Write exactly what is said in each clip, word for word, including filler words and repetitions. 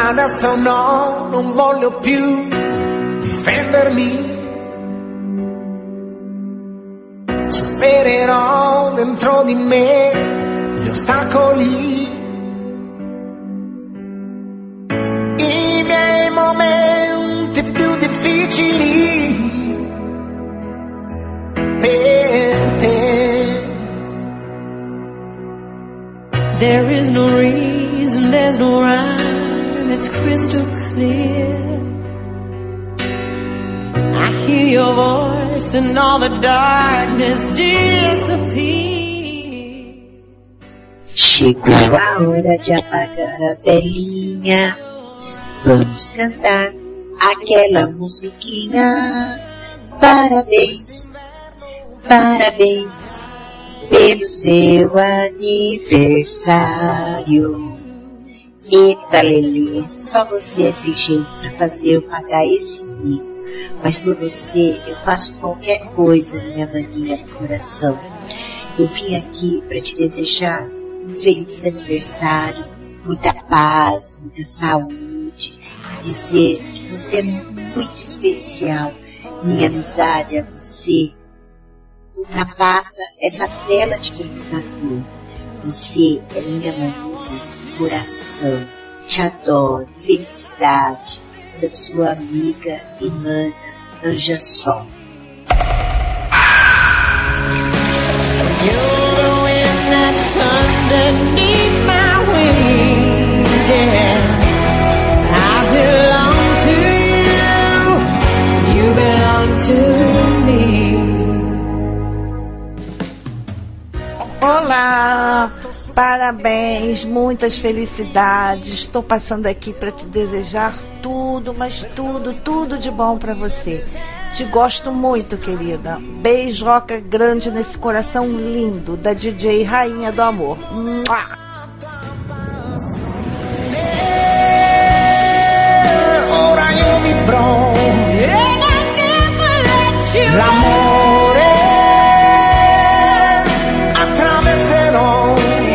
Adesso no, non voglio più difendermi. Supererò dentro di me gli ostacoli, i miei momenti più difficili per te. There is no reason, there's no rhyme, it's crystal clear. I hear your voice and all the darkness disappears. Chegou a hora de apagar a velhinha. Vamos cantar aquela musiquinha. Parabéns, parabéns pelo seu aniversário. Eita, Lelê, só você é sem jeito pra fazer eu pagar esse mico. Mas por você eu faço qualquer coisa na minha mania do coração. Eu vim aqui para te desejar um feliz aniversário, muita paz, muita saúde, dizer que você é muito especial. Minha amizade a você ultrapassa essa tela de computador. Você é minha mania do coração. Te adoro, felicidade. Da sua amiga e mana Anja Sol. Olá, parabéns, muitas felicidades. Estou passando aqui para te desejar tudo, mas tudo, tudo de bom para você. Te gosto muito, querida. Beijoca grande nesse coração lindo da D J Rainha do Amor. Mua! Ora io vivrò l'amore, attraverserò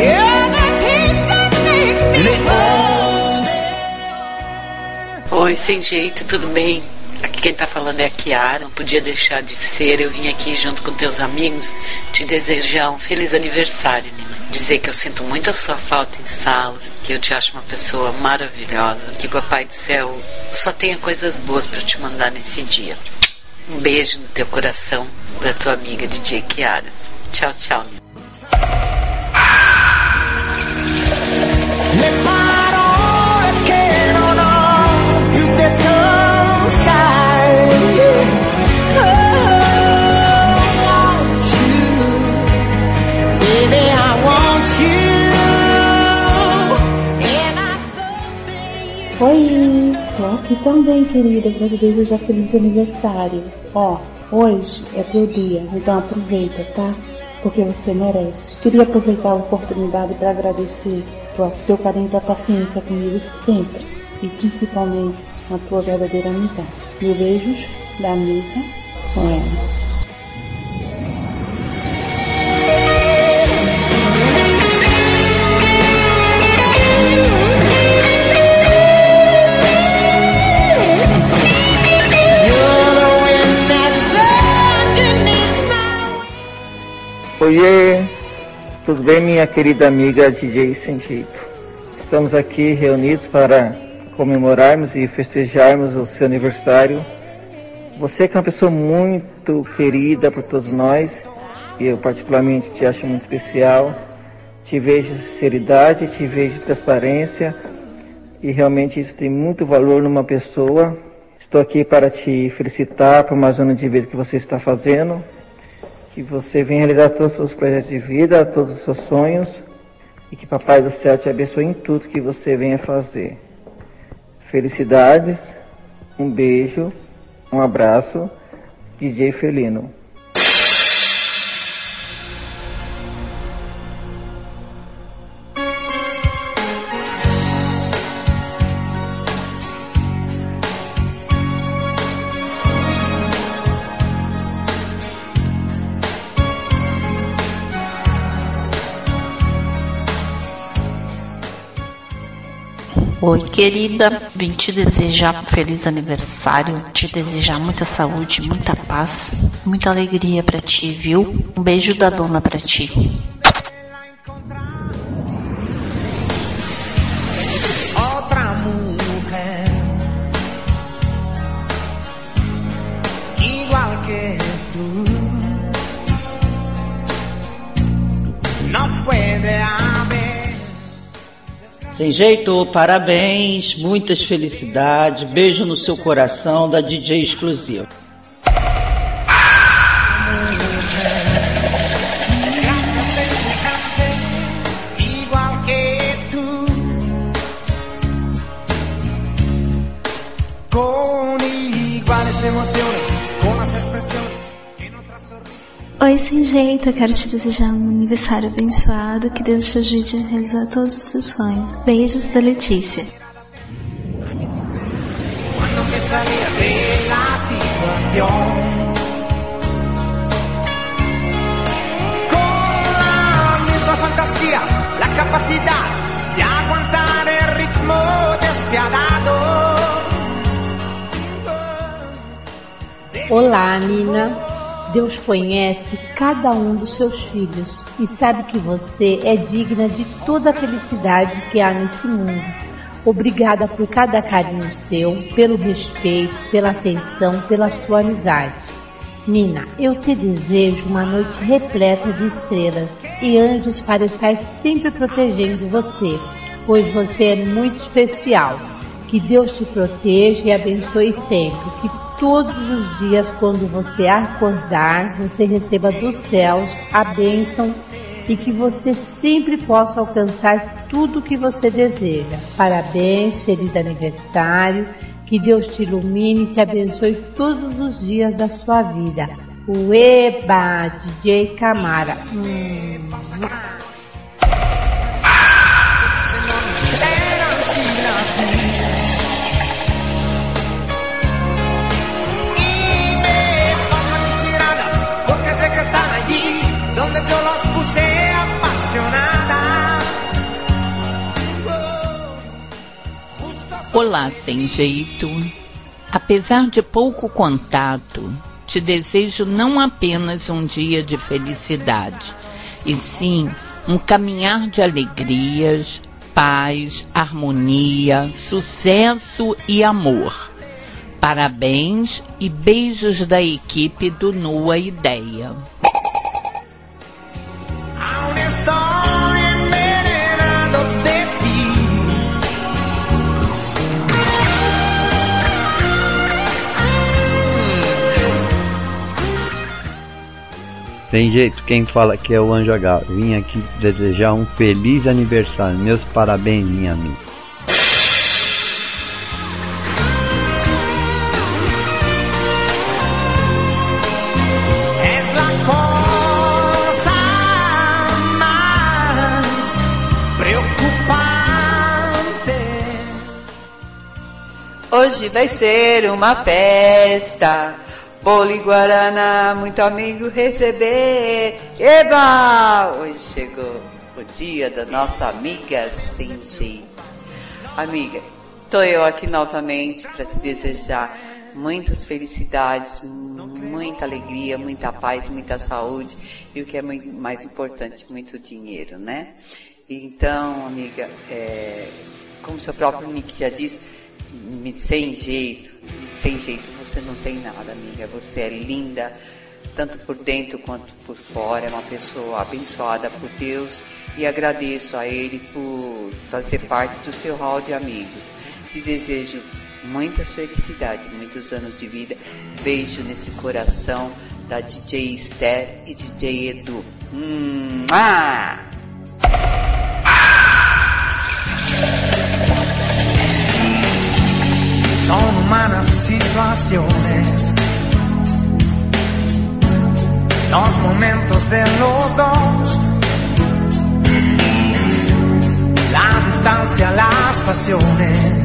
le onde. Oi, sem jeito, tudo bem? Aqui quem tá falando é a Kiara. Não podia deixar de ser. Eu vim aqui junto com teus amigos te desejar um feliz aniversário, Nina. Dizer que eu sinto muito a sua falta em salas, que eu te acho uma pessoa maravilhosa, que o Papai do Céu só tenha coisas boas pra te mandar nesse dia. Um beijo no teu coração da tua amiga D J Kiara. Tchau, tchau, Nina. Le parole che non ho più detto, sai, oh, I want you, baby, I want you, and I thought that you... Oi, tô aqui também, querida, pra te desejar feliz aniversário. Ó, hoje é teu dia, então aproveita, tá? Porque você merece. Queria aproveitar a oportunidade para agradecer o teu carinho e tua paciência comigo sempre, e principalmente a tua verdadeira amizade. Mil beijos da amiga Ana. Oiê, tudo bem, minha querida amiga D J Sem Jeito? Estamos aqui reunidos para comemorarmos e festejarmos o seu aniversário. Você que é uma pessoa muito querida por todos nós, e eu particularmente te acho muito especial. Te vejo sinceridade, te vejo transparência, e realmente isso tem muito valor numa pessoa. Estou aqui para te felicitar por mais um ano de vida que você está fazendo. Que você venha realizar todos os seus projetos de vida, todos os seus sonhos, e que Papai do Céu te abençoe em tudo que você venha fazer. Felicidades, um beijo, um abraço, D J Felino. Oi, querida, vim te desejar um feliz aniversário, te desejar muita saúde, muita paz, muita alegria pra ti, viu? Um beijo da dona pra ti. Otra mujer, igual que tú, no puede haber. Sem jeito, parabéns, muitas felicidades, beijo no seu coração da D J Exclusivo. Igual que tú, con iguales emociones, con las expresiones. Oi, sem jeito, eu quero te desejar um aniversário abençoado, que Deus te ajude a realizar todos os seus sonhos. Beijos da Letícia. Quando me salia della situación, con la misma fantasía, la capacidad de aguantar el ritmo despiadado. Olá, Nina. Deus conhece cada um dos seus filhos e sabe que você é digna de toda a felicidade que há nesse mundo. Obrigada por cada carinho seu, pelo respeito, pela atenção, pela sua amizade. Nina, eu te desejo uma noite repleta de estrelas e anjos para estar sempre protegendo você, pois você é muito especial. Que Deus te proteja e abençoe sempre. Que todos os dias, quando você acordar, você receba dos céus a bênção e que você sempre possa alcançar tudo o que você deseja. Parabéns, feliz aniversário, que Deus te ilumine e te abençoe todos os dias da sua vida. Ueba, D J Camara. Hum. Olá, sem jeito. Apesar de pouco contato, te desejo não apenas um dia de felicidade, e sim um caminhar de alegrias, paz, harmonia, sucesso e amor. Parabéns e beijos da equipe do Nua Ideia. Tem jeito, quem fala aqui é o Anjo H. Vim aqui desejar um feliz aniversário. Meus parabéns, minha amiga. Hoje vai ser uma festa, bolo e guaraná, muito amigo receber. Eba! Hoje chegou o dia da nossa amiga sem jeito. Amiga, tô eu aqui novamente para te desejar muitas felicidades, muita alegria, muita paz, muita saúde e o que é muito mais importante, muito dinheiro, né? Então, amiga, é, como seu próprio Nick já disse, sem jeito, sem jeito você não tem nada, amiga. Você é linda, tanto por dentro quanto por fora. É uma pessoa abençoada por Deus e agradeço a Ele por fazer parte do seu hall de amigos. Te desejo muita felicidade, muitos anos de vida. Beijo nesse coração da D J Esther e D J Edu. Hum, ah! Son humanas situaciones, los momentos de los dos, la distancia, las pasiones.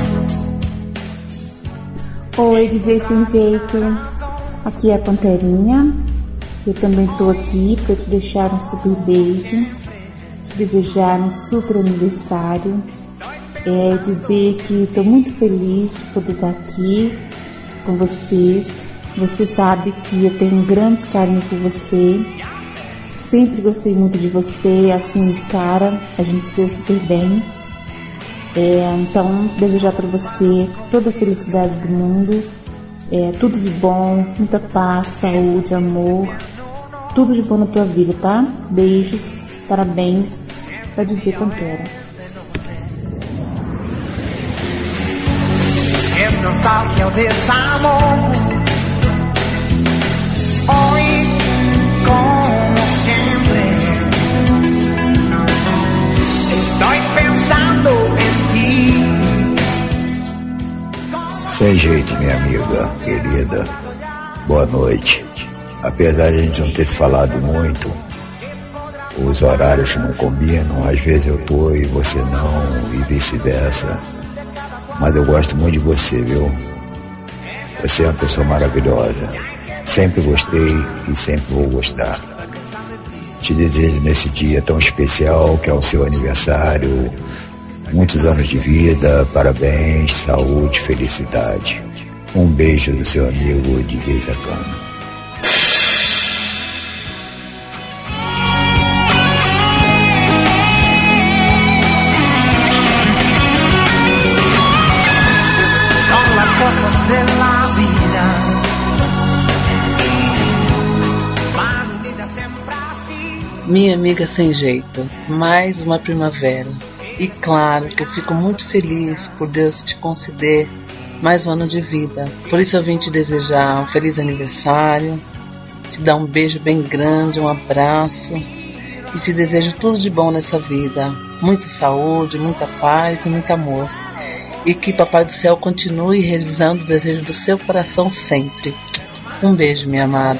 Oi, D J Sem Jeito, aqui é a Panterinha. Eu também tô aqui para te deixar um super beijo, te desejar um super aniversário. é dizer que estou muito feliz de poder estar aqui com vocês. Você sabe que eu tenho um grande carinho por você. Sempre gostei muito de você, assim de cara, a gente se deu super bem. É, então, desejar para você toda a felicidade do mundo, é, tudo de bom, muita paz, saúde, amor, tudo de bom na tua vida, tá? Beijos, parabéns pra D J Pantera. Si es nostalgia o desamor, hoy como siempre estoy pensando en ti. Sem jeito, minha amiga querida, boa noite. Apesar de a gente não ter se falado muito, os horários não combinam, às vezes eu tô e você não, e vice-versa. Mas eu gosto muito de você, viu? Você é uma pessoa maravilhosa. Sempre gostei e sempre vou gostar. Te desejo nesse dia tão especial que é o seu aniversário, muitos anos de vida, parabéns, saúde, felicidade. Um beijo do seu amigo D J Zé Cano. Minha amiga sem jeito, mais uma primavera. E claro que eu fico muito feliz por Deus te conceder mais um ano de vida. Por isso eu vim te desejar um feliz aniversário, te dar um beijo bem grande, um abraço e te desejo tudo de bom nessa vida. Muita saúde, muita paz e muito amor. E que Papai do Céu continue realizando o desejo do seu coração sempre. Um beijo, minha amada.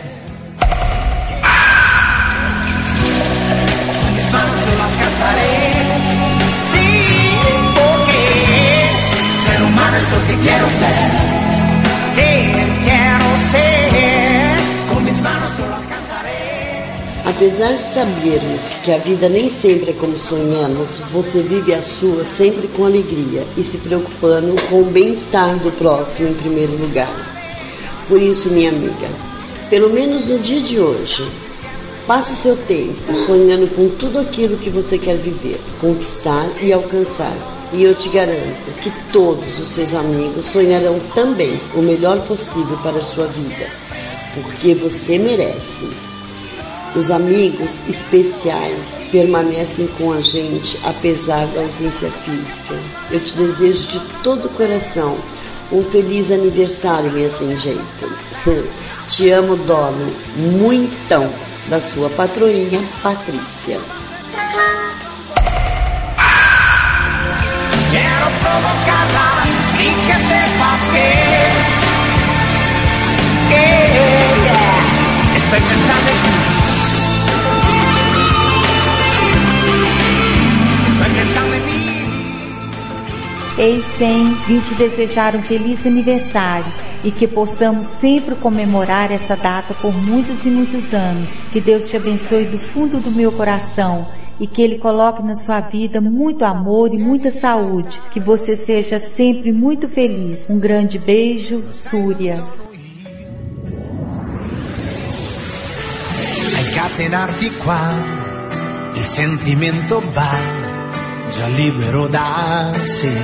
Que quiero ser, que quiero ser, con mis manos solo alcanzaré. Apesar de sabermos que a vida nem sempre é como sonhamos, você vive a sua sempre com alegria e se preocupando com o bem-estar do próximo em primeiro lugar. Por isso, minha amiga, pelo menos no dia de hoje, passe seu tempo sonhando com tudo aquilo que você quer viver, conquistar e alcançar. E eu te garanto que todos os seus amigos sonharão também o melhor possível para a sua vida, porque você merece. Os amigos especiais permanecem com a gente apesar da ausência física. Eu te desejo de todo o coração um feliz aniversário, minha sem jeito. Te amo, Dolo, muitão, da sua patroinha, Patrícia. Quiero provocarla y que sepas que, que yeah, estoy pensando en ti. Estoy pensando en mí. Ei, Sem, vim te desejar um feliz aniversário e que possamos sempre comemorar essa data por muitos e muitos anos. Que Deus te abençoe do fundo do meu coração e que Ele coloque na sua vida muito amor e muita saúde. Que você seja sempre muito feliz. Um grande beijo, Súria. Al catenarti qua, il sentimento va già libero da sé.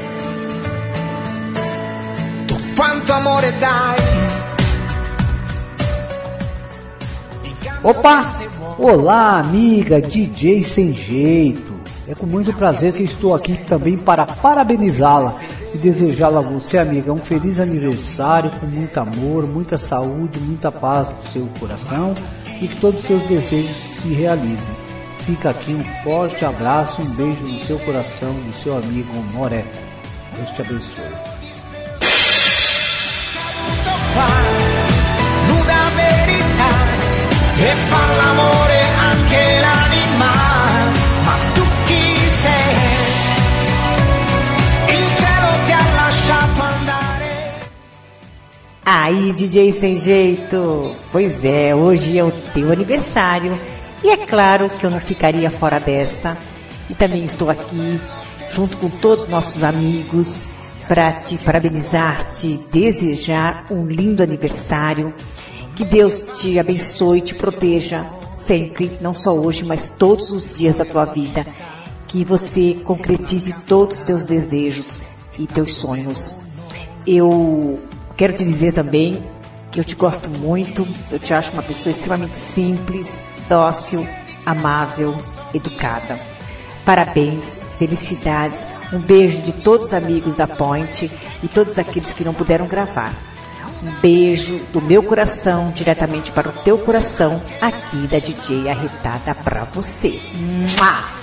Tu quanto amore dai. Opa! Olá, amiga D J Sem Jeito. É com muito prazer que estou aqui também para parabenizá-la e desejá-la a você, amiga, um feliz aniversário com muito amor, muita saúde, muita paz no seu coração e que todos os seus desejos se realizem. Fica aqui um forte abraço, um beijo no seu coração do seu amigo Moré. Deus te abençoe. E fa l'amore anche l'anima, ma tu chi sei? Il cielo ti ha lasciato andare. Aí, D J Sem Jeito. Pois é, hoje é o teu aniversário e é claro que eu não ficaria fora dessa. E também estou aqui junto com todos os nossos amigos, para te parabenizar, te desejar um lindo aniversário. Que Deus te abençoe e te proteja sempre, não só hoje, mas todos os dias da tua vida. Que você concretize todos os teus desejos e teus sonhos. Eu quero te dizer também que eu te gosto muito, eu te acho uma pessoa extremamente simples, dócil, amável, educada. Parabéns, felicidades, um beijo de todos os amigos da Point e todos aqueles que não puderam gravar. Um beijo do meu coração, diretamente para o teu coração, aqui da D J Arretada pra você. Mua!